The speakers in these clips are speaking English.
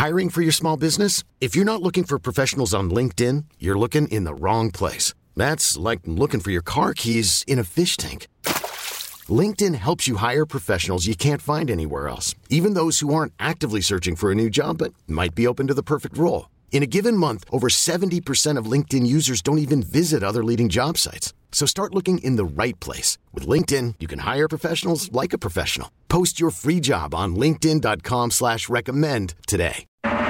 Hiring for your small business? If you're not looking for professionals on LinkedIn, you're looking in the wrong place. That's like looking for your car keys in a fish tank. LinkedIn helps you hire professionals you can't find anywhere else, even those who aren't actively searching for a new job but might be open to the perfect role. In a given month, over 70% of LinkedIn users don't even visit other leading job sites. So start looking in the right place. With LinkedIn, you can hire professionals like a professional. Post your free job on linkedin.com/recommend today.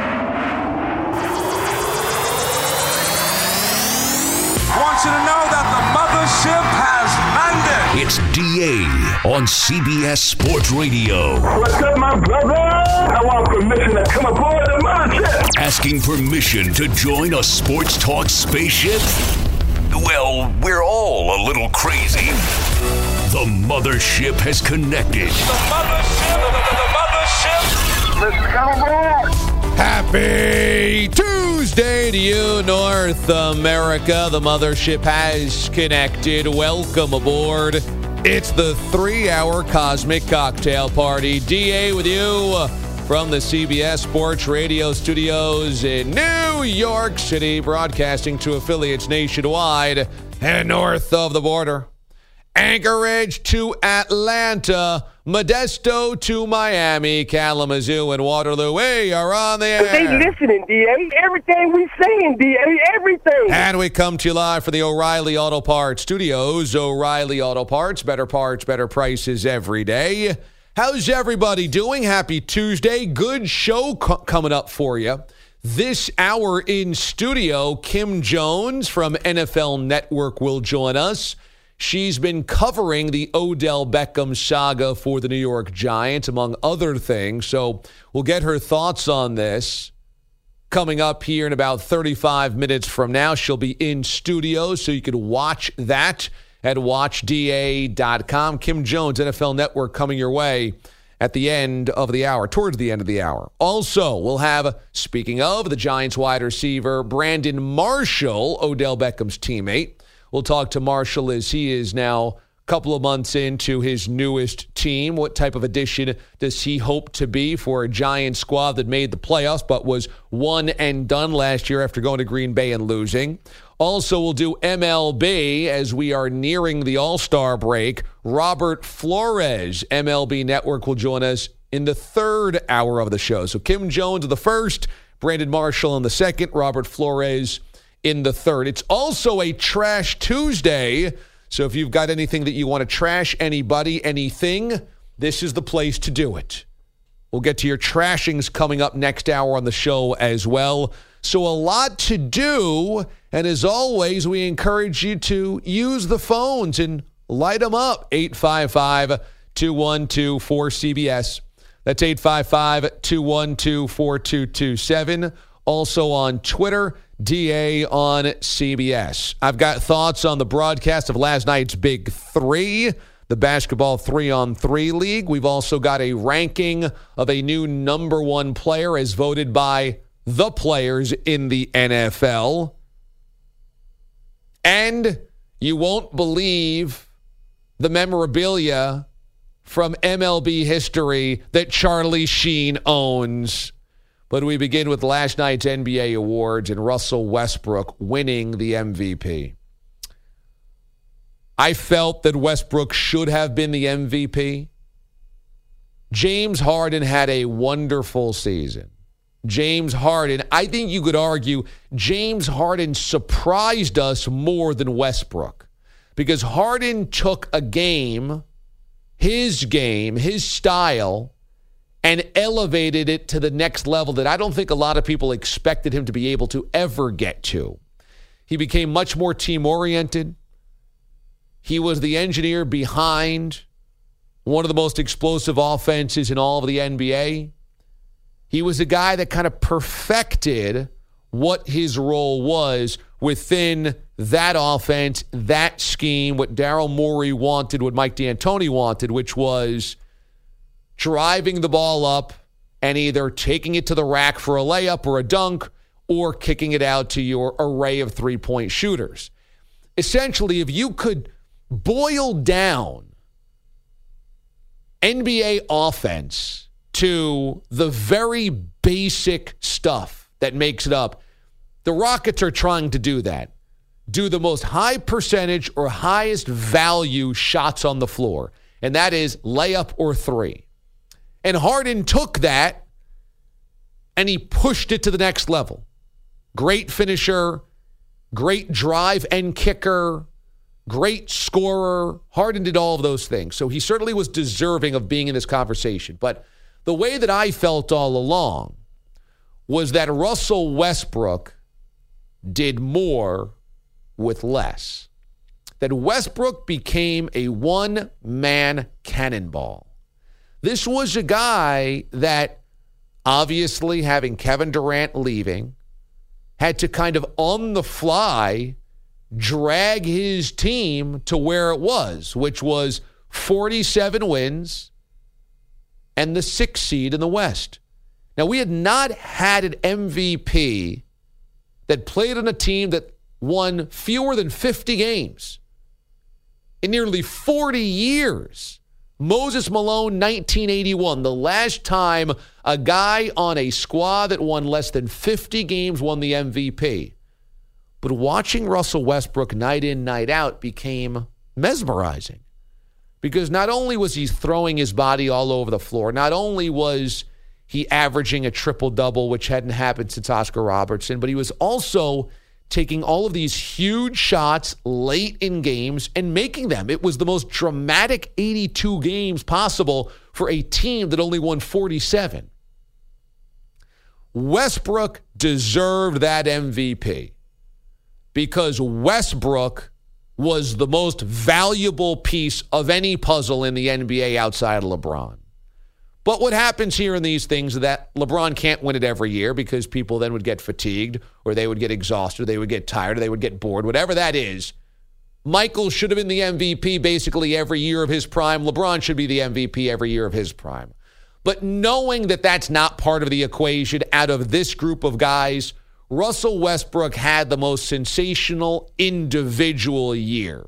I want you to know that the mothership has landed. It's DA on CBS Sports Radio. What's up, my brother? I want permission to come aboard the mothership. Asking permission to join a sports talk spaceship? Well, we're all a little crazy. The mothership has connected. The mothership. Let's come aboard. Happy Tuesday to you, North America. The mothership has connected. Welcome aboard. It's the 3-hour Cosmic Cocktail Party. DA with you from the CBS Sports Radio studios in New York City, broadcasting to affiliates nationwide and north of the border. Anchorage to Atlanta, Modesto to Miami, Kalamazoo and Waterloo. We are on the air. They listening, D.A. Everything we saying, D.A. Everything. And we come to you live from the O'Reilly Auto Parts Studios. O'Reilly Auto Parts, better prices every day. How's everybody doing? Happy Tuesday. Good show coming up for you. This hour in studio, Kim Jones from NFL Network will join us. She's been covering the Odell Beckham saga for the New York Giants, among other things. So we'll get her thoughts on this coming up here in about 35 minutes from now. She'll be in studio, so you can watch that at watchda.com. Kim Jones, NFL Network, coming your way at the end of the hour, towards the end of the hour. Also, we'll have, speaking of, the Giants wide receiver, Brandon Marshall, Odell Beckham's teammate. We'll talk to Marshall as he is now a couple of months into his newest team. What type of addition does he hope to be for a Giants squad that made the playoffs but was one and done last year after going to Green Bay and losing? Also, we'll do MLB as we are nearing the All-Star break. Robert Flores, MLB Network, will join us in the third hour of the show. So Kim Jones in the first, Brandon Marshall in the second, Robert Flores in the third. It's also a Trash Tuesday, so if you've got anything that you want to trash, anybody, anything, this is the place to do it. We'll get to your trashings coming up next hour on the show as well. So a lot to do, and as always, we encourage you to use the phones and light them up. 855-212-4CBS. That's 855-212-4227. Also on Twitter, DA on CBS. I've got thoughts on the broadcast of last night's Big Three, the basketball 3-on-3 league. We've also got a ranking of a new number one player as voted by the players in the NFL. And you won't believe the memorabilia from MLB history that Charlie Sheen owns. But we begin with last night's NBA awards and Russell Westbrook winning the MVP. I felt that Westbrook should have been the MVP. James Harden had a wonderful season. James Harden, I think you could argue James Harden surprised us more than Westbrook, because Harden took a game, his style, and elevated it to the next level that I don't think a lot of people expected him to be able to ever get to. He became much more team-oriented. He was the engineer behind one of the most explosive offenses in all of the NBA. He was a guy that kind of perfected what his role was within that offense, that scheme, what Daryl Morey wanted, what Mike D'Antoni wanted, which was driving the ball up and either taking it to the rack for a layup or a dunk or kicking it out to your array of three-point shooters. Essentially, if you could boil down NBA offense to the very basic stuff that makes it up, the Rockets are trying to do that. Do the most high percentage or highest value shots on the floor, and that is layup or three. And Harden took that, and he pushed it to the next level. Great finisher, great drive and kicker, great scorer. Harden did all of those things. So he certainly was deserving of being in this conversation. But the way that I felt all along was that Russell Westbrook did more with less. That Westbrook became a one-man cannonball. This was a guy that, obviously having Kevin Durant leaving, had to kind of on the fly drag his team to where it was, which was 47 wins and the 6th seed in the West. Now, we had not had an MVP that played on a team that won fewer than 50 games in nearly 40 years. Moses Malone, 1981, the last time a guy on a squad that won less than 50 games won the MVP. But watching Russell Westbrook night in, night out became mesmerizing, because not only was he throwing his body all over the floor, not only was he averaging a triple-double, which hadn't happened since Oscar Robertson, but he was also taking all of these huge shots late in games and making them. It was the most dramatic 82 games possible for a team that only won 47. Westbrook deserved that MVP because Westbrook was the most valuable piece of any puzzle in the NBA outside of LeBron. But what happens here in these things is that LeBron can't win it every year because people then would get fatigued or they would get exhausted, or they would get tired, or they would get bored, whatever that is. Michael should have been the MVP basically every year of his prime. LeBron should be the MVP every year of his prime. But knowing that that's not part of the equation out of this group of guys, Russell Westbrook had the most sensational individual year.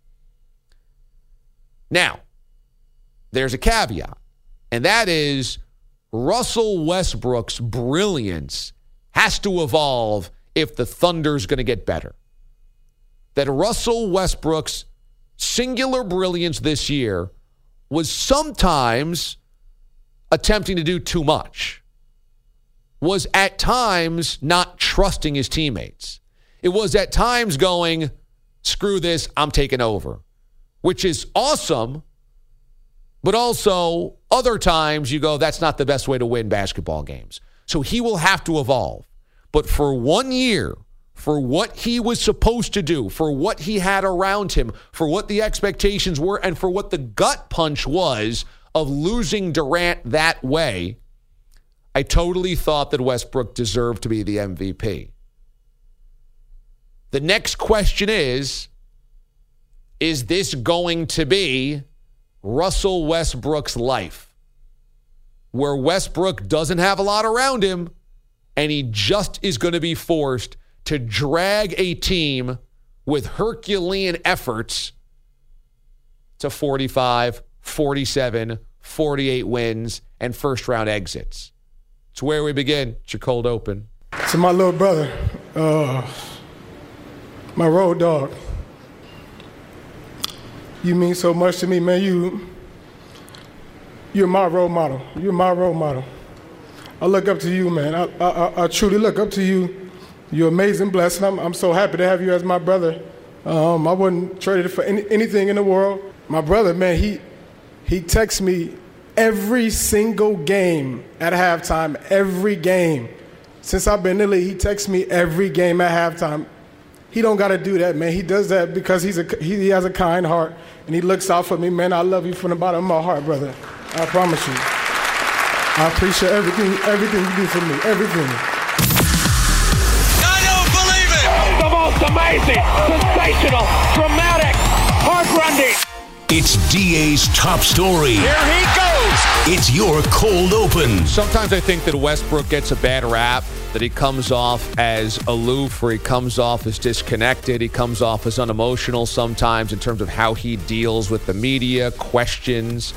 Now, there's a caveat. And that is Russell Westbrook's brilliance has to evolve if the Thunder's going to get better. That Russell Westbrook's singular brilliance this year was sometimes attempting to do too much, was at times not trusting his teammates. It was at times going, screw this, I'm taking over, which is awesome. But also, other times you go, that's not the best way to win basketball games. So he will have to evolve. But for 1 year, for what he was supposed to do, for what he had around him, for what the expectations were, and for what the gut punch was of losing Durant that way, I totally thought that Westbrook deserved to be the MVP. The next question is this going to be Russell Westbrook's life, where Westbrook doesn't have a lot around him and he just is going to be forced to drag a team with Herculean efforts to 45, 47, 48 wins and first-round exits? It's where we begin. It's your cold open. To my little brother, my road dog, you mean so much to me, man. You're my role model. You're my role model. I look up to you, man. I truly look up to you. You're amazing, blessed. I'm so happy to have you as my brother. I wouldn't trade it for anything in the world. My brother, man, he texts me every single game at halftime, every game. Since I've been in the league, he texts me every game at halftime. He don't got to do that, man. He does that because he has a kind heart, and he looks out for me, man. I love you from the bottom of my heart, brother. I promise you. I appreciate everything you do for me, everything. I don't believe it! The most amazing, sensational, dramatic, heart-rending. It's DA's top story. Here he goes! It's your cold open. Sometimes I think that Westbrook gets a bad rap, that he comes off as aloof, or he comes off as disconnected. He comes off as unemotional sometimes in terms of how he deals with the media, questions.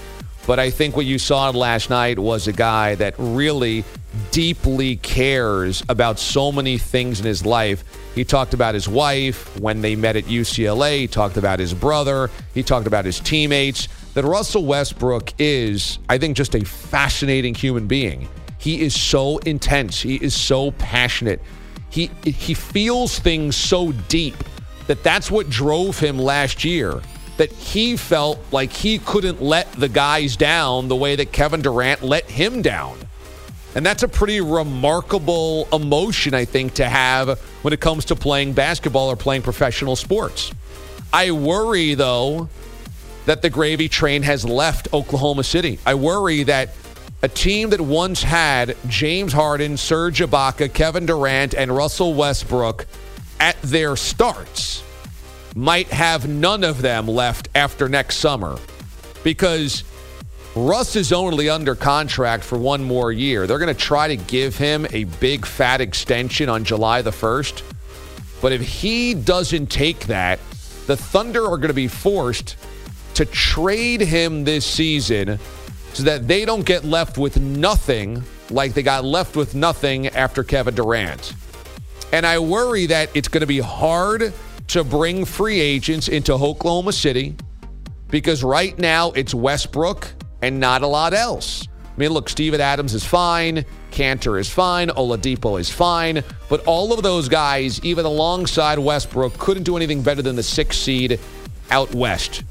But I think what you saw last night was a guy that really deeply cares about so many things in his life. He talked about his wife when they met at UCLA. He talked about his brother. He talked about his teammates. That Russell Westbrook is, I think, just a fascinating human being. He is so intense. He is so passionate. He feels things so deep that's what drove him last year. That he felt like he couldn't let the guys down the way that Kevin Durant let him down. And that's a pretty remarkable emotion, I think, to have when it comes to playing basketball or playing professional sports. I worry, though, that the gravy train has left Oklahoma City. I worry that a team that once had James Harden, Serge Ibaka, Kevin Durant, and Russell Westbrook at their starts might have none of them left after next summer, because Russ is only under contract for one more year. They're going to try to give him a big fat extension on July the 1st. But if he doesn't take that, the Thunder are going to be forced to trade him this season so that they don't get left with nothing like they got left with nothing after Kevin Durant. And I worry that it's going to be hard to bring free agents into Oklahoma City, because right now it's Westbrook and not a lot else. I mean, look, Steven Adams is fine. Cantor is fine. Oladipo is fine. But all of those guys, even alongside Westbrook, couldn't do anything better than the 6th seed out west.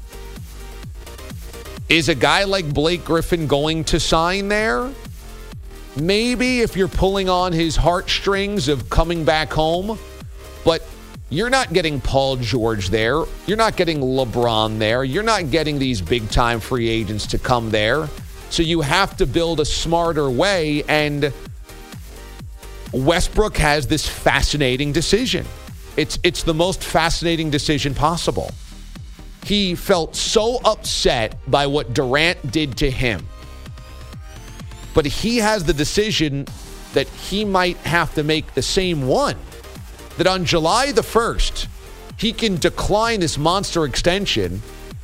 Is a guy like Blake Griffin going to sign there? Maybe, if you're pulling on his heartstrings of coming back home. But you're not getting Paul George there. You're not getting LeBron there. You're not getting these big-time free agents to come there. So you have to build a smarter way, and Westbrook has this fascinating decision. It's the most fascinating decision possible. He felt so upset by what Durant did to him. But he has the decision that he might have to make the same one. That on July the 1st, he can decline this monster extension,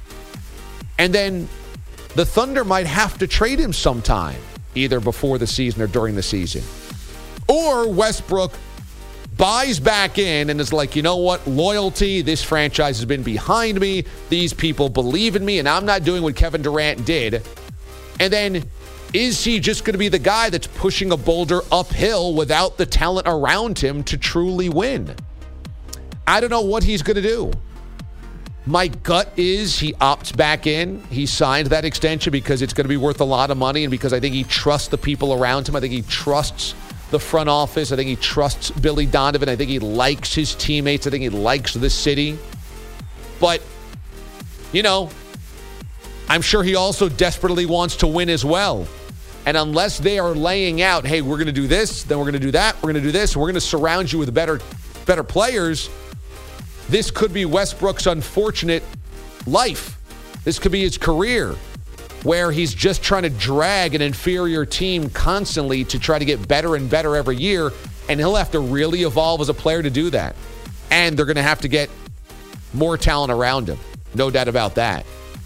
and then the Thunder might have to trade him sometime, either before the season or during the season. Or Westbrook buys back in and is like, you know what, loyalty, this franchise has been behind me, these people believe in me, and I'm not doing what Kevin Durant did. And then is he just going to be the guy that's pushing a boulder uphill without the talent around him to truly win? I don't know what he's going to do. My gut is he opts back in. He signed that extension because it's going to be worth a lot of money, and because I think he trusts the people around him. I think he trusts the front office. I think he trusts Billy Donovan. I think he likes his teammates. I think he likes the city. But, you know, I'm sure he also desperately wants to win as well. And unless they are laying out, hey, we're going to do this, then we're going to do that, we're going to do this, we're going to surround you with better players, this could be Westbrook's unfortunate life. This could be his career, where he's just trying to drag an inferior team constantly to try to get better and better every year, and he'll have to really evolve as a player to do that. And they're going to have to get more talent around him. No doubt about that.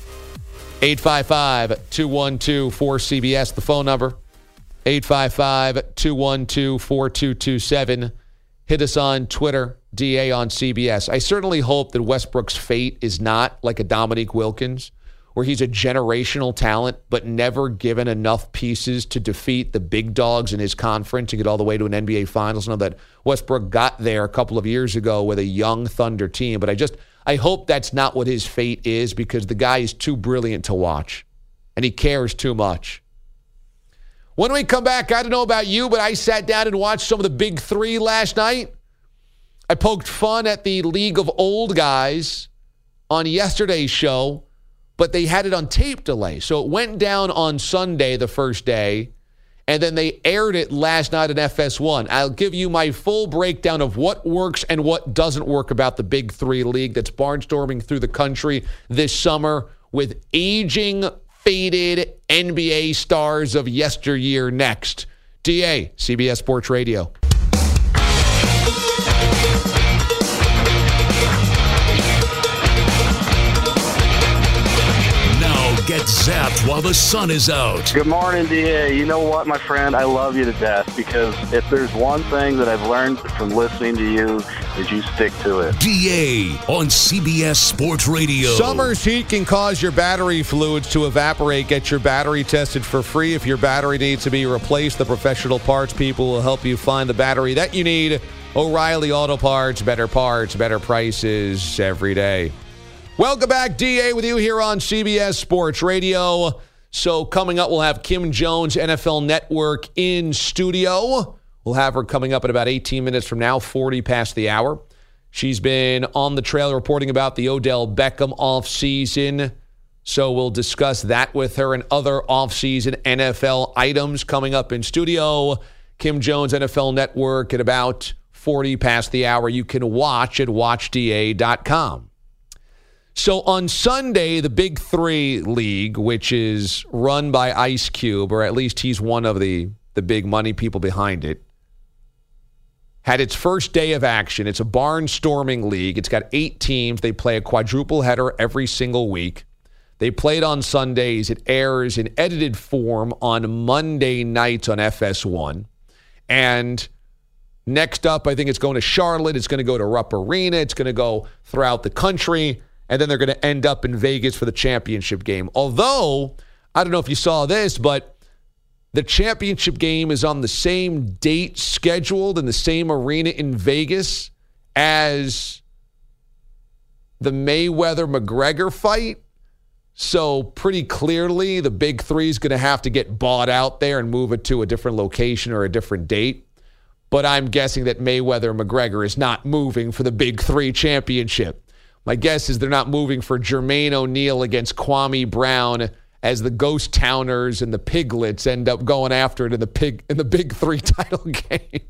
855-212-4CBS, the phone number. 855-212-4227. Hit us on Twitter, DA on CBS. I certainly hope that Westbrook's fate is not like a Dominique Wilkins, where he's a generational talent but never given enough pieces to defeat the big dogs in his conference to get all the way to an NBA Finals. I know that Westbrook got there a couple of years ago with a young Thunder team, but I hope that's not what his fate is, because the guy is too brilliant to watch, and he cares too much. When we come back, I don't know about you, but I sat down and watched some of the Big Three last night. I poked fun at the League of Old Guys on yesterday's show, but they had it on tape delay. So it went down on Sunday, the first day, and then they aired it last night on FS1. I'll give you my full breakdown of what works and what doesn't work about the Big Three League that's barnstorming through the country this summer with aging, faded NBA stars of yesteryear next. DA, CBS Sports Radio. Now get Get zapped while the sun is out. Good morning, DA. You know what, my friend? I love you to death because if there's one thing that I've learned from listening to you is you stick to it. DA on CBS Sports Radio. Summer's heat can cause your battery fluids to evaporate. Get your battery tested for free. If your battery needs to be replaced, the professional parts people will help you find the battery that you need. O'Reilly Auto Parts, better prices every day. Welcome back, DA, with you here on CBS Sports Radio. So coming up, we'll have Kim Jones, NFL Network, in studio. We'll have her coming up in about 18 minutes from now, 40 past the hour. She's been on the trail reporting about the Odell Beckham offseason. So we'll discuss that with her and other offseason NFL items coming up in studio. Kim Jones, NFL Network, at about 40 past the hour. You can watch at watchda.com. So on Sunday, the Big Three League, which is run by Ice Cube, or at least he's one of the big money people behind it, had its first day of action. It's a barnstorming league. It's got 8 teams. They play a quadruple header every single week. They played on Sundays. It airs in edited form on Monday nights on FS1. And next up, I think it's going to Charlotte. It's going to go to Rupp Arena. It's going to go throughout the country. And then they're going to end up in Vegas for the championship game. Although, I don't know if you saw this, but the championship game is on the same date scheduled in the same arena in Vegas as the Mayweather-McGregor fight. So pretty clearly, the Big Three is going to have to get bought out there and move it to a different location or a different date. But I'm guessing that Mayweather-McGregor is not moving for the Big Three championship. My guess is they're not moving for Jermaine O'Neal against Kwame Brown as the Ghost Towners and the Piglets end up going after it in the Big Three title game.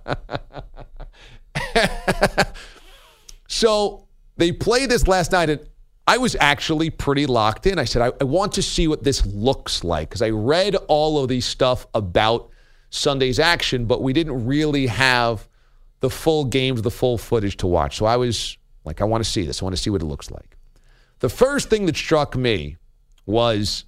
So they played this last night, and I was actually pretty locked in. I said, I want to see what this looks like, because I read all of these stuff about Sunday's action, but we didn't really have the full games, the full footage to watch. So I was like, I want to see this. I want to see what it looks like. The first thing that struck me was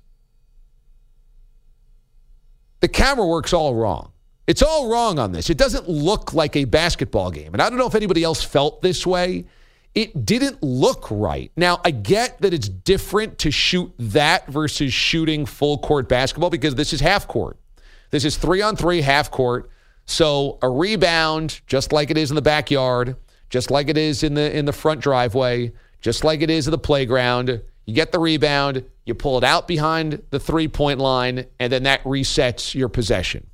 the camera work's all wrong. It's all wrong on this. It doesn't look like a basketball game. And I don't know if anybody else felt this way. It didn't look right. Now, I get that it's different to shoot that versus shooting full court basketball because this is half court. This is 3-on-3 half court. So a rebound, just like it is in the backyard, just like it is in the front driveway, just like it is at the playground. You get the rebound, you pull it out behind the three-point line, and then that resets your possession.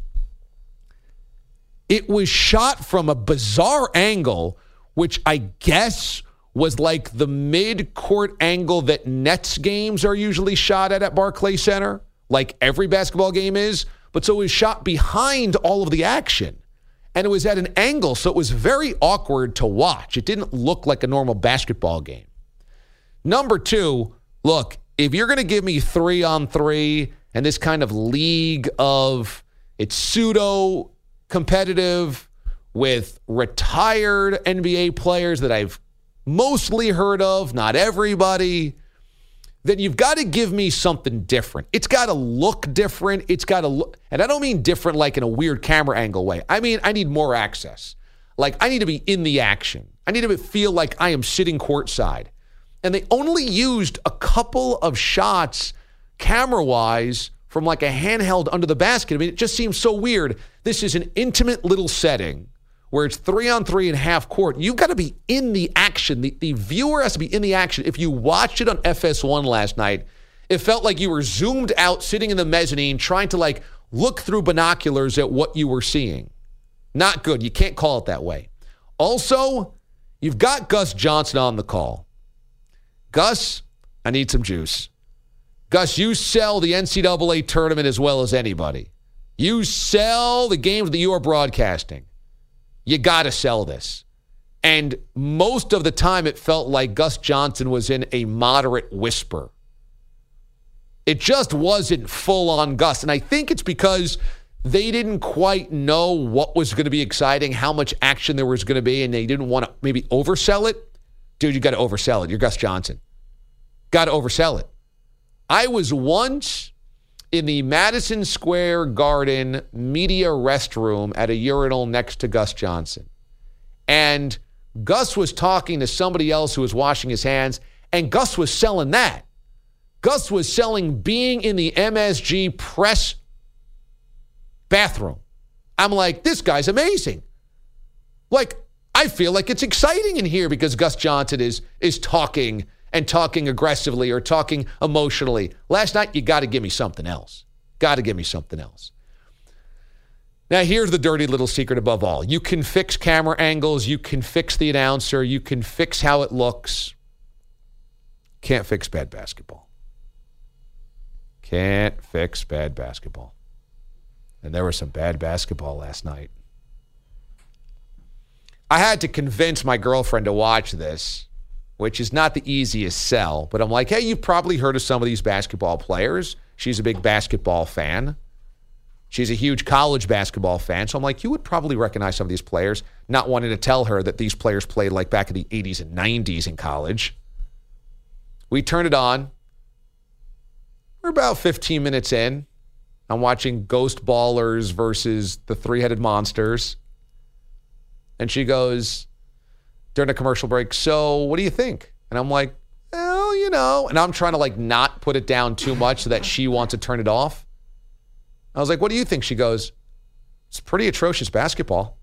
It was shot from a bizarre angle, which I guess was like the mid-court angle that Nets games are usually shot at Barclays Center, like every basketball game is. But so it was shot behind all of the action. And it was at an angle, so it was very awkward to watch. It didn't look like a normal basketball game. Number two, look, if you're going to give me 3-on-3 and this kind of league of it's pseudo-competitive with retired NBA players that I've mostly heard of, not everybody, then you've got to give me something different. It's got to look different. It's got to look, and I don't mean different like in a weird camera angle way. I mean, I need more access. Like, I need to be in the action. I need to feel like I am sitting courtside. And they only used a couple of shots camera-wise from like a handheld under the basket. I mean, it just seems so weird. This is an intimate little setting where it's 3-on-3 and half court. You've got to be in the action. The viewer has to be in the action. If you watched it on FS1 last night, it felt like you were zoomed out, sitting in the mezzanine, trying to like look through binoculars at what you were seeing. Not good. You can't call it that way. Also, you've got Gus Johnson on the call. Gus, I need some juice. Gus, you sell the NCAA tournament as well as anybody. You sell the games that you are broadcasting. You got to sell this. And most of the time, it felt like Gus Johnson was in a moderate whisper. It just wasn't full-on Gus. And I think it's because they didn't quite know what was going to be exciting, how much action there was going to be, and they didn't want to maybe oversell it. Dude, you got to oversell it. You're Gus Johnson. Got to oversell it. I was once in the Madison Square Garden media restroom at a urinal next to Gus Johnson. And Gus was talking to somebody else who was washing his hands, and Gus was selling that. Gus was selling being in the MSG press bathroom. I'm like, this guy's amazing. Like, I feel like it's exciting in here because Gus Johnson is talking and talking aggressively or talking emotionally. Last night, you got to give me something else. Got to give me something else. Now, here's the dirty little secret above all. You can fix camera angles. You can fix the announcer. You can fix how it looks. Can't fix bad basketball. Can't fix bad basketball. And there was some bad basketball last night. I had to convince my girlfriend to watch this, which is not the easiest sell. But I'm like, hey, you've probably heard of some of these basketball players. She's a big basketball fan. She's a huge college basketball fan. So I'm like, you would probably recognize some of these players, not wanting to tell her that these players played like back in the 80s and 90s in college. We turned it on. We're about 15 minutes in. I'm watching Ghost Ballers versus the Three-Headed Monsters. And she goes, during a commercial break, so what do you think? And I'm like, well, you know. And I'm trying to like not put it down too much so that she wants to turn it off. I was like, what do you think? She goes, it's pretty atrocious basketball.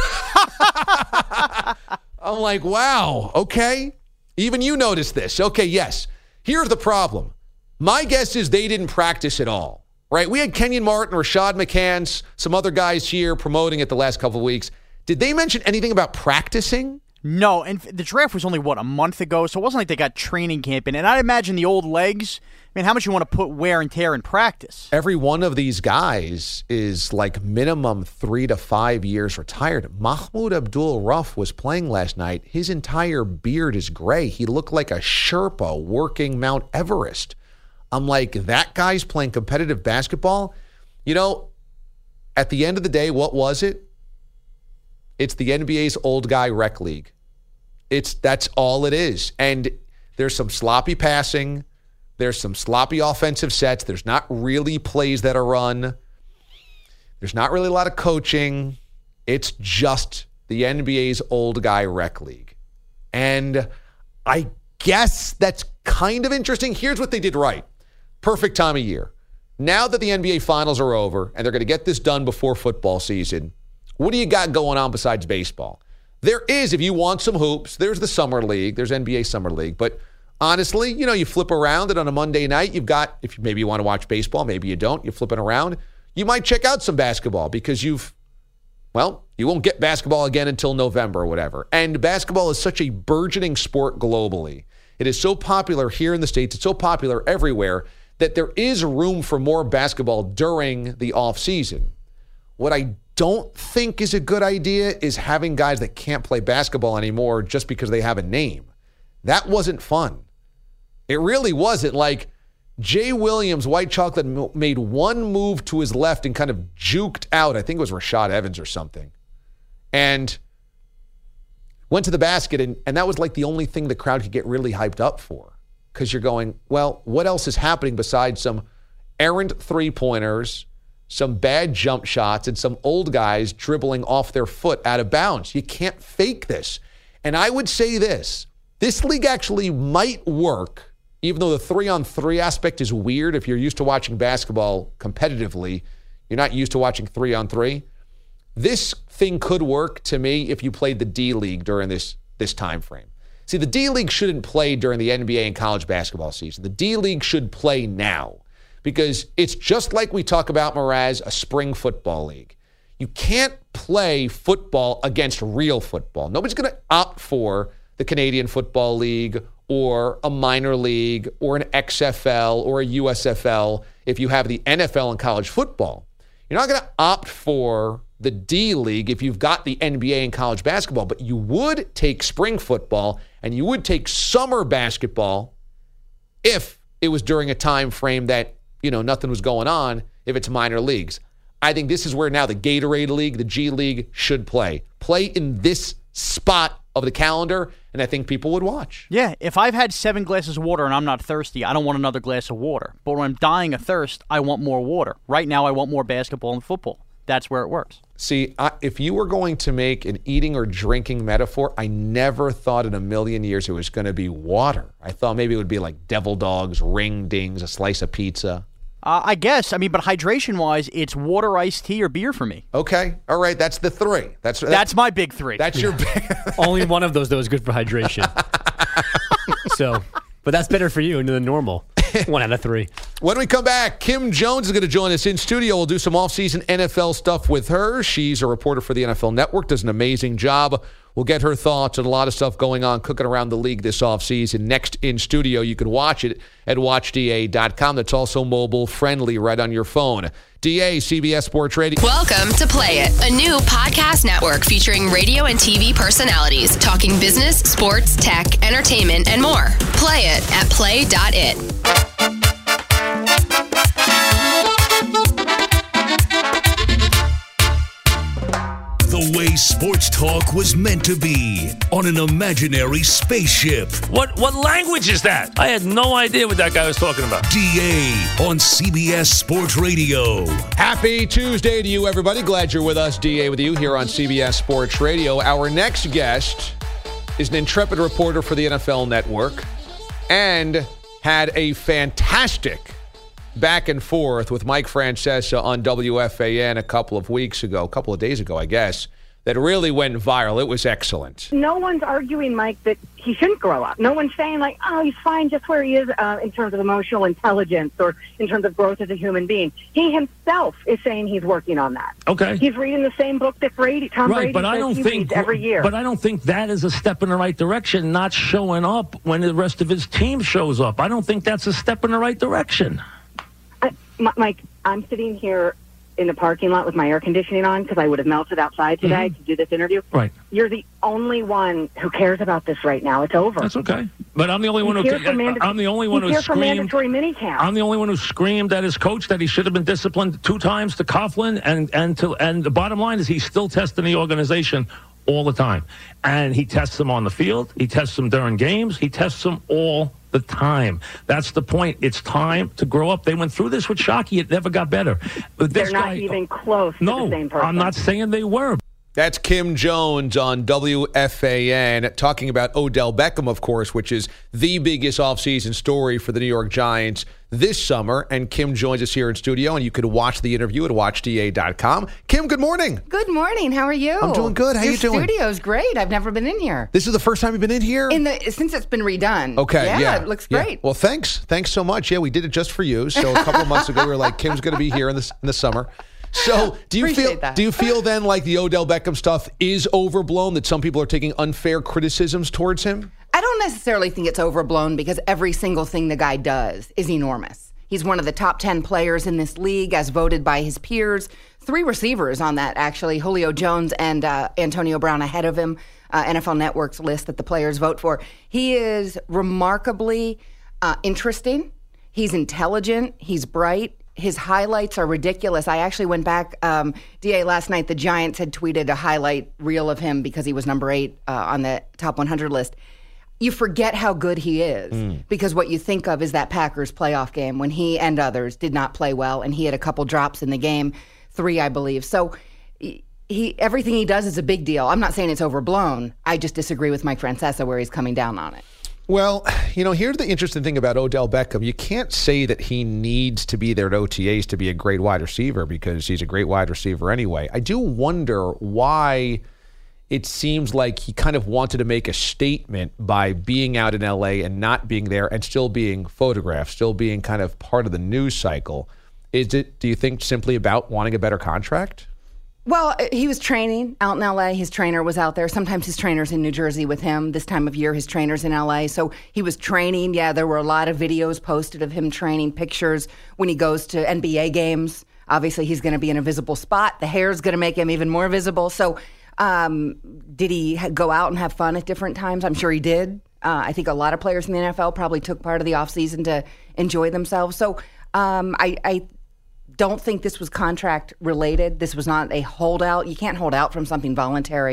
I'm like, wow, okay. Even you noticed this. Okay, yes. Here's the problem. My guess is they didn't practice at all, right? We had Kenyon Martin, Rashad McCants, some other guys here promoting it the last couple of weeks. Did they mention anything about practicing? No, and the draft was only, a month ago, so it wasn't like they got training camp in. And I'd imagine the old legs, how much you want to put wear and tear in practice? Every one of these guys is like minimum 3 to 5 years retired. Mahmoud Abdul-Rauf was playing last night. His entire beard is gray. He looked like a Sherpa working Mount Everest. I'm like, that guy's playing competitive basketball? You know, at the end of the day, what was it? It's the NBA's old guy rec league. That's all it is. And there's some sloppy passing. There's some sloppy offensive sets. There's not really plays that are run. There's not really a lot of coaching. It's just the NBA's old guy rec league. And I guess that's kind of interesting. Here's what they did right. Perfect time of year. Now that the NBA finals are over and they're going to get this done before football season, what do you got going on besides baseball? There is, if you want some hoops, there's the Summer League. There's NBA Summer League. But honestly, you flip around and on a Monday night, you've got, if maybe you want to watch baseball, maybe you don't, you're flipping around, you might check out some basketball because you won't get basketball again until November or whatever. And basketball is such a burgeoning sport globally. It is so popular here in the States. It's so popular everywhere that there is room for more basketball during the off season. What I don't think is a good idea is having guys that can't play basketball anymore just because they have a name. That wasn't fun. It really wasn't. Like Jay Williams, White Chocolate, made one move to his left and kind of juked out. I think it was Rashad Evans or something. And went to the basket, and that was like the only thing the crowd could get really hyped up for. Because you're going, well, what else is happening besides some errant three-pointers, some bad jump shots, and some old guys dribbling off their foot out of bounds? You can't fake this. And I would say this league actually might work, even though the 3-on-3 aspect is weird. If you're used to watching basketball competitively, you're not used to watching 3-on-3. This thing could work to me if you played the D-League during this time frame. See, the D-League shouldn't play during the NBA and college basketball season. The D-League should play now because it's just like we talk about, Mraz, a spring football league. You can't play football against real football. Nobody's going to opt for the Canadian Football League or a minor league or an XFL or a USFL if you have the NFL and college football. You're not going to opt for the D-League if you've got the NBA and college basketball, but you would take spring football and you would take summer basketball if it was during a time frame that, nothing was going on, if it's minor leagues. I think this is where now the Gatorade League, the G League should play. Play in this spot of the calendar, and I think people would watch. Yeah, if I've had 7 glasses of water and I'm not thirsty, I don't want another glass of water. But when I'm dying of thirst, I want more water. Right now, I want more basketball and football. That's where it works. See, if you were going to make an eating or drinking metaphor, I never thought in a million years it was going to be water. I thought maybe it would be like devil dogs, ring dings, a slice of pizza. I guess. I mean, but hydration-wise, it's water, iced tea, or beer for me. Okay. All right. That's the 3. That's my big 3. That's your big. Only one of those, though, is good for hydration. But that's better for you than normal. 1 out of 3. When we come back, Kim Jones is going to join us in studio. We'll do some off-season NFL stuff with her. She's a reporter for the NFL Network, does an amazing job. We'll get her thoughts on a lot of stuff going on, cooking around the league this offseason. Next in studio, you can watch it at watchda.com. That's also mobile friendly right on your phone. DA, CBS Sports Radio. Welcome to Play It, a new podcast network featuring radio and TV personalities talking business, sports, tech, entertainment, and more. Play it at play.it. The way sports talk was meant to be on an imaginary spaceship. What language is that? I had no idea what that guy was talking about. DA on CBS Sports Radio. Happy Tuesday to you, everybody. Glad you're with us. DA with you here on CBS Sports Radio. Our next guest is an intrepid reporter for the NFL Network and had a fantastic back and forth with Mike Francesa on WFAN a couple of days ago, I guess, that really went viral. It was excellent. No one's arguing, Mike, that he shouldn't grow up. No one's saying, like, oh, he's fine just where he is in terms of emotional intelligence or in terms of growth as a human being. He himself is saying he's working on that. Okay. He's reading the same book that Tom Brady reads every year. But I don't think that is a step in the right direction, not showing up when the rest of his team shows up. I don't think that's a step in the right direction. Mike, I'm sitting here in the parking lot with my air conditioning on because I would have melted outside today to do this interview. Right. You're the only one who cares about this right now. It's over. That's okay. But I'm the only one I'm the only one who screamed. Mandatory minicamp. I'm the only one who screamed at his coach that he should have been disciplined 2 times to Coughlin, and the bottom line is he's still testing the organization all the time. And he tests them on the field. He tests them during games. He tests them all the time. That's the point. It's time to grow up. They went through this with Shockey. It never got better. But they're not even close to the same person. I'm not saying they were. That's Kim Jones on WFAN talking about Odell Beckham, of course, which is the biggest offseason story for the New York Giants this summer. And Kim joins us here in studio, and you can watch the interview at watchda.com. Kim, good morning. Good morning. How are you? I'm doing good. How you doing? Your studio's great. I've never been in here. This is the first time you've been in here? Since it's been redone. Okay, yeah. It looks great. Yeah. Well, thanks. Thanks so much. Yeah, we did it just for you. So a couple of months ago, we were like, Kim's going to be here in the summer. So do you feel then like the Odell Beckham stuff is overblown, that some people are taking unfair criticisms towards him? I don't necessarily think it's overblown because every single thing the guy does is enormous. He's one of the top 10 players in this league as voted by his peers. 3 receivers on that, actually, Julio Jones and Antonio Brown ahead of him, NFL Network's list that the players vote for. He is remarkably interesting. He's intelligent. He's bright. His highlights are ridiculous. I actually went back, DA, last night. The Giants had tweeted a highlight reel of him because he was number 8 on the top 100 list. You forget how good he is because what you think of is that Packers playoff game when he and others did not play well, and he had a couple drops in the game, 3, I believe. So everything he does is a big deal. I'm not saying it's overblown. I just disagree with Mike Francesa where he's coming down on it. Well, here's the interesting thing about Odell Beckham. You can't say that he needs to be there at OTAs to be a great wide receiver because he's a great wide receiver anyway. I do wonder why it seems like he kind of wanted to make a statement by being out in L.A. and not being there and still being photographed, still being kind of part of the news cycle. Is it, do you think, simply about wanting a better contract? Well, he was training out in L.A. His trainer was out there. Sometimes his trainer's in New Jersey with him. This time of year, his trainer's in L.A. So he was training. Yeah, there were a lot of videos posted of him training, pictures when he goes to NBA games. Obviously, he's going to be in a visible spot. The hair's going to make him even more visible. So did he go out and have fun at different times? I'm sure he did. I think a lot of players in the NFL probably took part of the offseason to enjoy themselves. So I don't think this was contract related. This was not a holdout. You can't hold out from something voluntary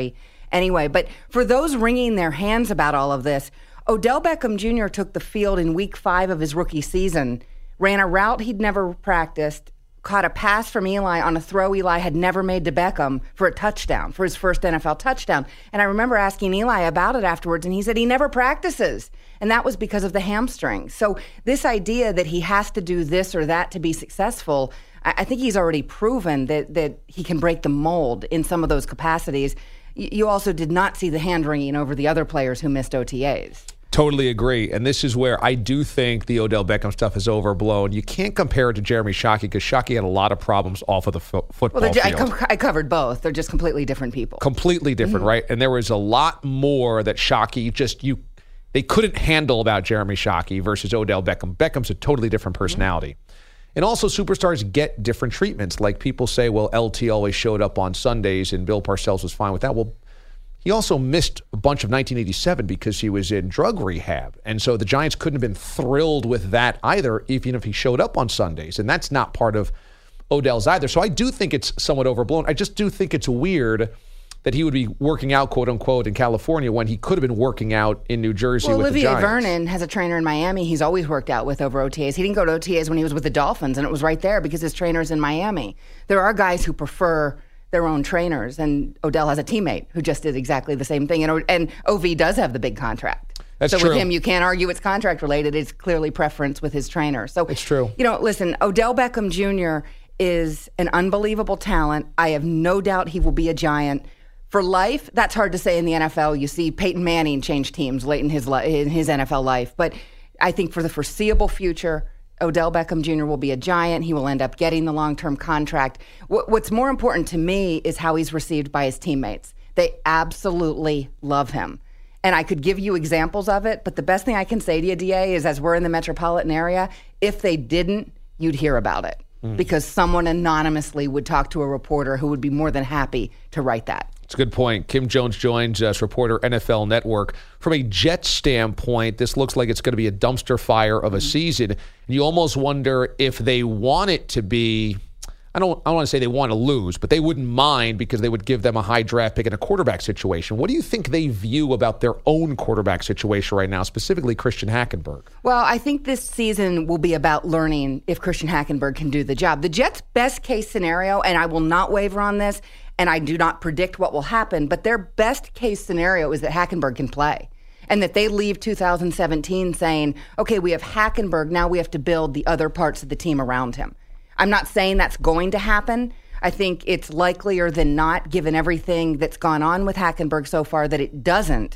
anyway. But for those wringing their hands about all of this, Odell Beckham Jr. took the field in week 5 of his rookie season, ran a route he'd never practiced, caught a pass from Eli on a throw Eli had never made to Beckham for a touchdown, for his first NFL touchdown. And I remember asking Eli about it afterwards, and he said he never practices. And that was because of the hamstring. So this idea that he has to do this or that to be successful, I think he's already proven that he can break the mold in some of those capacities. You also did not see the hand-wringing over the other players who missed OTAs. Totally agree. And this is where I do think the Odell Beckham stuff is overblown. You can't compare it to Jeremy Shockey because Shockey had a lot of problems off of the football field. I covered both. They're just completely different people. Completely different, right? And there was a lot more that Shockey they couldn't handle about Jeremy Shockey versus Odell Beckham. Beckham's a totally different personality. And also superstars get different treatments. Like people say, well, LT always showed up on Sundays and Bill Parcells was fine with that. Well, he also missed a bunch of 1987 because he was in drug rehab. And so the Giants couldn't have been thrilled with that either, even if he showed up on Sundays. And that's not part of Odell's either. So I do think it's somewhat overblown. I just do think it's weird that he would be working out, quote unquote, in California when he could have been working out in New Jersey with the Giants. Olivier Vernon has a trainer in Miami he's always worked out with over OTAs. He didn't go to OTAs when he was with the Dolphins, and it was right there because his trainer's in Miami. There are guys who prefer their own trainers, and Odell has a teammate who just did exactly the same thing. And OV does have the big contract. That's so true. With him, you can't argue it's contract related. It's clearly preference with his trainer. So it's true. Listen, Odell Beckham Jr. is an unbelievable talent. I have no doubt he will be a Giant. For life, that's hard to say in the NFL. You see Peyton Manning change teams late in his NFL life. But I think for the foreseeable future, Odell Beckham Jr. will be a Giant. He will end up getting the long-term contract. What's more important to me is how he's received by his teammates. They absolutely love him. And I could give you examples of it, but the best thing I can say to you, DA, is as we're in the metropolitan area, if they didn't, you'd hear about it. Because someone anonymously would talk to a reporter who would be more than happy to write that. It's a good point. Kim Jones joins us, reporter, NFL Network. From a Jets standpoint, this looks like it's going to be a dumpster fire of a season. And you almost wonder if they want it to be, I don't want to say they want to lose, but they wouldn't mind because they would give them a high draft pick in a quarterback situation. What do you think they view about their own quarterback situation right now, specifically Christian Hackenberg? Well, I think this season will be about learning if Christian Hackenberg can do the job. The Jets' best case scenario, and I will not waver on this, and I do not predict what will happen, but their best case scenario is that Hackenberg can play and that they leave 2017 saying, okay, we have Hackenberg, now we have to build the other parts of the team around him. I'm not saying that's going to happen. I think it's likelier than not, given everything that's gone on with Hackenberg so far, that it doesn't.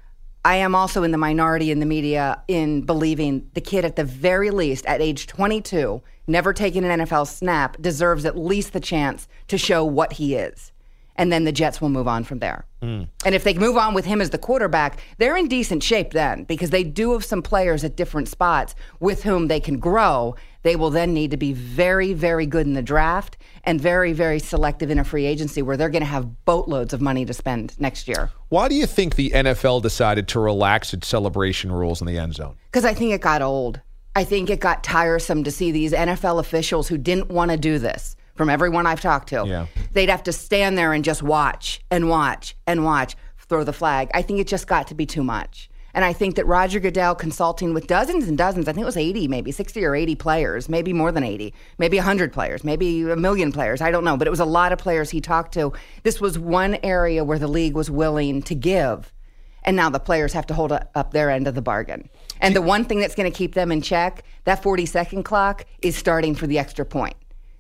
I am also in the minority in the media in believing the kid, at the very least, at age 22, never taken an NFL snap, deserves at least the chance to show what he is. And then the Jets will move on from there. And if they move on with him as the quarterback, they're in decent shape then, because they do have some players at different spots with whom they can grow. They will then need to be very, very good in the draft and very, very selective in a free agency where they're going to have boatloads of money to spend next year. Why do you think the NFL decided to relax its celebration rules in the end zone? Because I think it got old. I think it got tiresome to see these NFL officials who didn't want to do this. From everyone I've talked to, they'd have to stand there and just watch and watch and watch, throw the flag. I think it just got to be too much. And I think that Roger Goodell, consulting with dozens and dozens, I think it was 80, maybe 60 or 80 players, maybe more than 80, maybe 100 players, maybe 1 million players, I don't know. But it was a lot of players he talked to. This was one area where the league was willing to give. And now the players have to hold up their end of the bargain. And the one thing that's going to keep them in check, that 40-second clock, is starting for the extra point.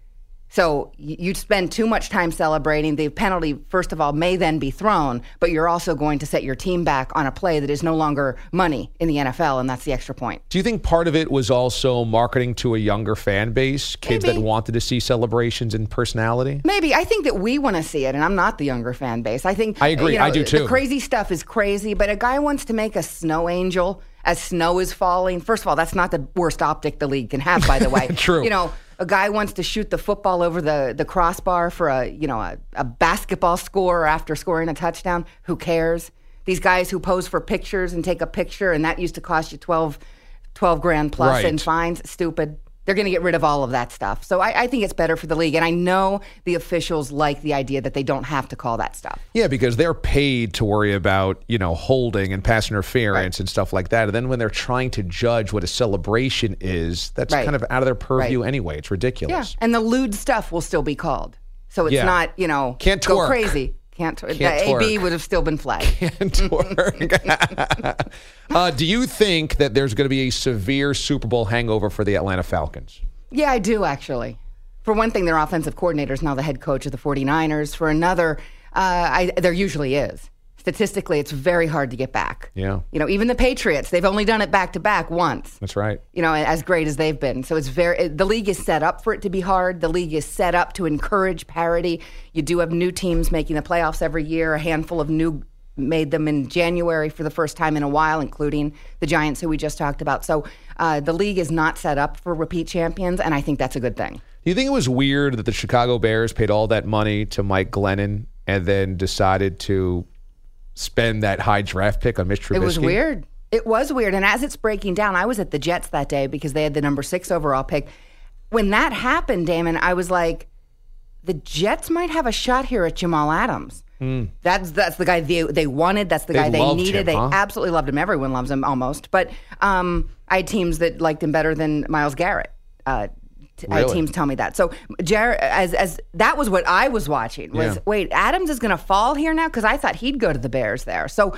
So you spend too much time celebrating. The penalty, first of all, may then be thrown, but you're also going to set your team back on a play that is no longer money in the NFL, and that's the extra point. Do you think part of it was also marketing to a younger fan base, kids that wanted to see celebrations and personality? Maybe. I think that we want to see it, and I'm not the younger fan base. I think I agree. I do too. The crazy stuff is crazy, but a guy wants to make a snow angel as snow is falling. First of all, that's not the worst optic the league can have, by the way. True. A guy wants to shoot the football over the crossbar for a basketball score after scoring a touchdown. Who cares? These guys who pose for pictures and take a picture, and that used to cost you $12 grand plus in fines. Stupid. They're going to get rid of all of that stuff. So I think it's better for the league. And I know the officials like the idea that they don't have to call that stuff. Yeah, because they're paid to worry about, holding and pass interference and stuff like that. And then when they're trying to judge what a celebration is, that's kind of out of their purview anyway. It's ridiculous. Yeah, and the lewd stuff will still be called. So it's not, Can't go twerk. Crazy. Can't twerk. Can't The AB twerk. would have still been flagged. Can't twerk. Do you think that there's going to be a severe Super Bowl hangover for the Atlanta Falcons? Yeah, I do, actually. For one thing, their offensive coordinator is now the head coach of the 49ers. For another, there usually is. Statistically, it's very hard to get back. Yeah. Even the Patriots, they've only done it back-to-back once. That's right. As great as they've been. So the league is set up for it to be hard. The league is set up to encourage parity. You do have new teams making the playoffs every year. A handful of new made them in January for the first time in a while, including the Giants, who we just talked about. So the league is not set up for repeat champions, and I think that's a good thing. Do you think it was weird that the Chicago Bears paid all that money to Mike Glennon and then decided to spend that high draft pick on Mitch Trubisky? It was weird. It was weird. And as it's breaking down, I was at the Jets that day because they had the number 6 overall pick. When that happened, Damon, I was like, the Jets might have a shot here at Jamal Adams. That's the guy they wanted. That's the guy they needed. They absolutely loved him. Everyone loves him almost. But I had teams that liked him better than Myles Garrett. I had teams tell me that. So Jared, as that was what I was watching was, wait, Adams is going to fall here now? Because I thought he'd go to the Bears there. So,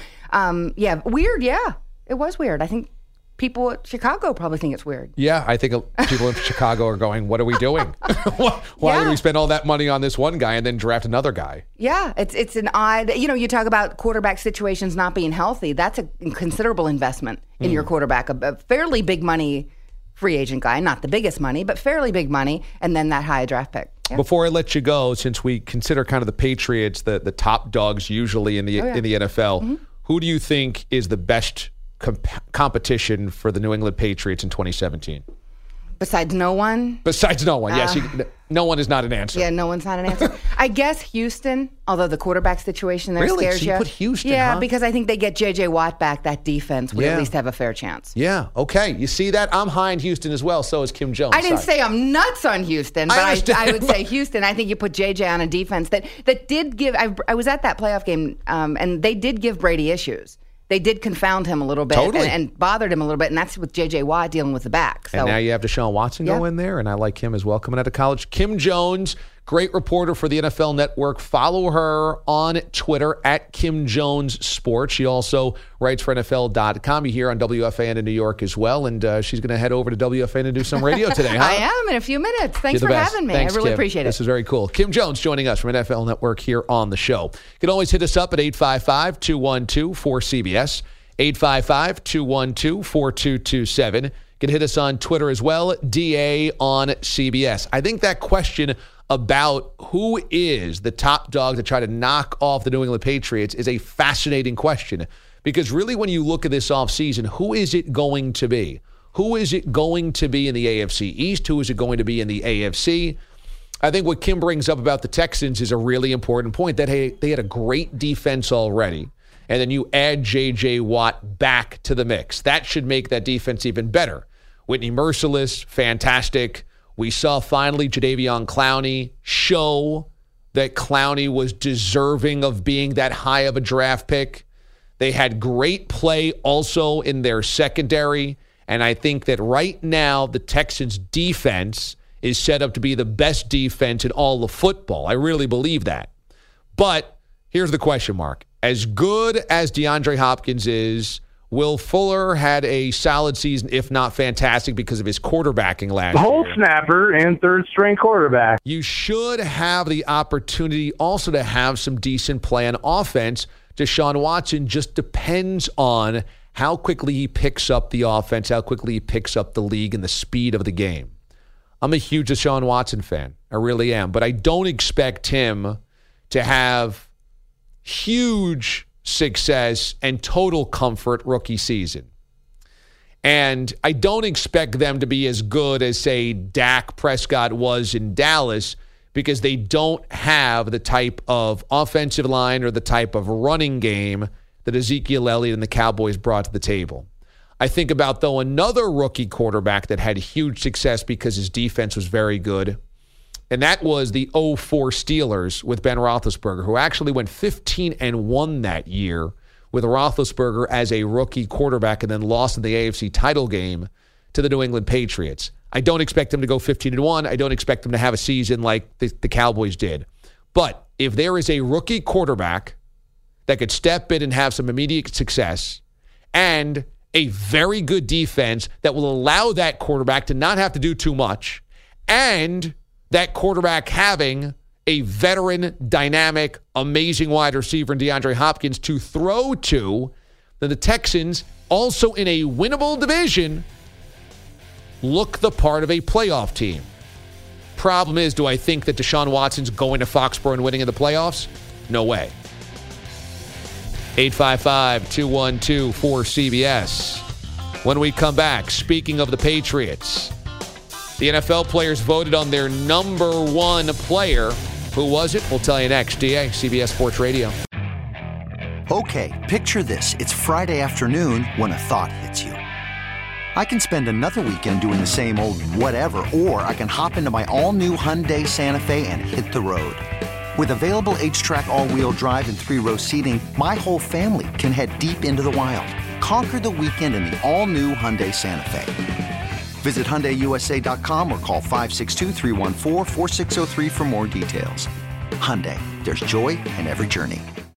weird. Yeah, it was weird. I think people at Chicago probably think it's weird. Yeah, I think people in Chicago are going, what are we doing? Why would we spend all that money on this one guy and then draft another guy? Yeah, it's an odd, you talk about quarterback situations not being healthy. That's a considerable investment in your quarterback, a fairly big money free agent guy, not the biggest money, but fairly big money, and then that high draft pick. Yeah. Before I let you go, since we consider kind of the Patriots the top dogs usually in the NFL, who do you think is the best competition for the New England Patriots in 2017? Besides no one? Besides no one, yes. No one is not an answer. Yeah, no one's not an answer. I guess Houston, although the quarterback situation there scares you. So you put Houston, yeah, because I think they get J.J. Watt back. That defense would at least have a fair chance. Yeah, okay. You see that? I'm high in Houston as well. So is Kim Jones. I didn't say I'm nuts on Houston, but I would say Houston. I think you put J.J. on a defense that did give – I was at that playoff game, and they did give Brady issues. They did confound him a little bit and bothered him a little bit, and that's with J.J. Watt dealing with the back. So. And now you have Deshaun Watson go in there, and I like him as well coming out of college. Kim Jones, great reporter for the NFL Network. Follow her on Twitter at Kim Jones Sports. She also writes for NFL.com. You hear on WFAN in New York as well, and she's going to head over to WFAN and do some radio today, huh? I am in a few minutes. Thanks for having me. Thanks, I really Kim. appreciate it. This is very cool. Kim Jones joining us from NFL Network here on the show. You can always hit us up at 855-212-4CBS. 855-212-4227. You can hit us on Twitter as well, DA on CBS. I think that question about who is the top dog to try to knock off the New England Patriots is a fascinating question because really when you look at this offseason, who is it going to be? Who is it going to be in the AFC East? Who is it going to be in the AFC? I think what Kim brings up about the Texans is a really important point that they had a great defense already. And then you add J.J. Watt back to the mix. That should make that defense even better. Whitney Merciless, fantastic. We saw finally Jadeveon Clowney show that Clowney was deserving of being that high of a draft pick. They had great play also in their secondary. And I think that right now the Texans' defense is set up to be the best defense in all of football. I really believe that. But here's the question mark. As good as DeAndre Hopkins is, Will Fuller had a solid season, if not fantastic, because of his quarterbacking last year. Whole snapper and third-string quarterback. You should have the opportunity also to have some decent play on offense. Deshaun Watson just depends on how quickly he picks up the offense, how quickly he picks up the league and the speed of the game. I'm a huge Deshaun Watson fan. I really am. But I don't expect him to have huge success and total comfort rookie season. And I don't expect them to be as good as, say, Dak Prescott was in Dallas because they don't have the type of offensive line or the type of running game that Ezekiel Elliott and the Cowboys brought to the table. I think about, though, another rookie quarterback that had huge success because his defense was very good, and that was the 2004 Steelers with Ben Roethlisberger, who actually went 15-1 that year with Roethlisberger as a rookie quarterback and then lost in the AFC title game to the New England Patriots. I don't expect him to go 15-1. I don't expect him to have a season like the Cowboys did. But if there is a rookie quarterback that could step in and have some immediate success and a very good defense that will allow that quarterback to not have to do too much, and that quarterback having a veteran, dynamic, amazing wide receiver in DeAndre Hopkins to throw to, then the Texans, also in a winnable division, look the part of a playoff team. Problem is, do I think that Deshaun Watson's going to Foxborough and winning in the playoffs? No way. 855-212-4CBS. When we come back, speaking of the Patriots, the NFL players voted on their number one player. Who was it? We'll tell you next. DA, CBS Sports Radio. Okay, picture this. It's Friday afternoon when a thought hits you. I can spend another weekend doing the same old whatever, or I can hop into my all-new Hyundai Santa Fe and hit the road. With available H-Track all-wheel drive and 3-row seating, my whole family can head deep into the wild. Conquer the weekend in the all-new Hyundai Santa Fe. Visit HyundaiUSA.com or call 562-314-4603 for more details. Hyundai, there's joy in every journey.